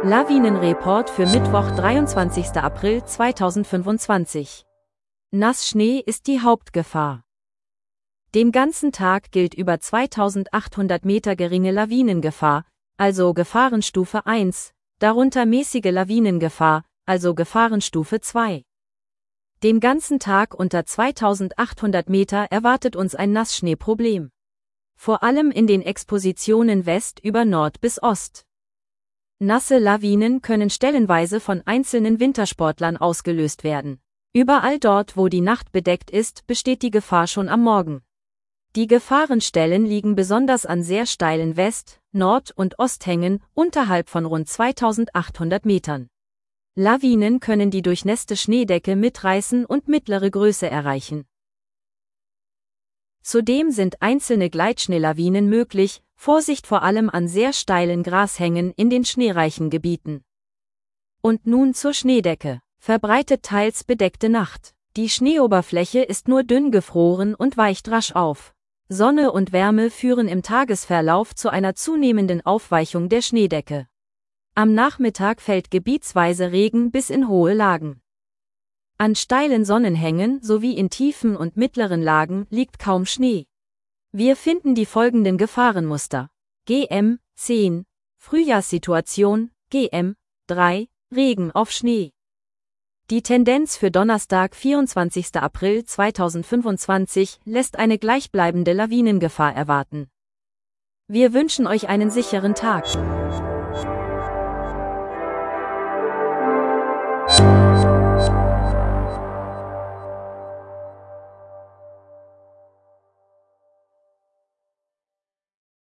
Lawinenreport für Mittwoch, 23. April 2025. Nassschnee ist die Hauptgefahr. Den ganzen Tag gilt über 2800 Meter geringe Lawinengefahr, also Gefahrenstufe 1, darunter mäßige Lawinengefahr, also Gefahrenstufe 2. Den ganzen Tag unter 2800 Meter erwartet uns ein Nassschneeproblem. Vor allem in den Expositionen West über Nord bis Ost. Nasse Lawinen können stellenweise von einzelnen Wintersportlern ausgelöst werden. Überall dort, wo die Nacht bedeckt ist, besteht die Gefahr schon am Morgen. Die Gefahrenstellen liegen besonders an sehr steilen West-, Nord- und Osthängen unterhalb von rund 2800 Metern. Lawinen können die durchnässte Schneedecke mitreißen und mittlere Größe erreichen. Zudem sind einzelne Gleitschneelawinen möglich, Vorsicht vor allem an sehr steilen Grashängen in den schneereichen Gebieten. Und nun zur Schneedecke. Verbreitet teils bedeckte Nacht. Die Schneeoberfläche ist nur dünn gefroren und weicht rasch auf. Sonne und Wärme führen im Tagesverlauf zu einer zunehmenden Aufweichung der Schneedecke. Am Nachmittag fällt gebietsweise Regen bis in hohe Lagen. An steilen Sonnenhängen sowie in tiefen und mittleren Lagen liegt kaum Schnee. Wir finden die folgenden Gefahrenmuster. GM 10, Frühjahrssituation, GM 3, Regen auf Schnee. Die Tendenz für Donnerstag, 24. April 2025, lässt eine gleichbleibende Lawinengefahr erwarten. Wir wünschen euch einen sicheren Tag.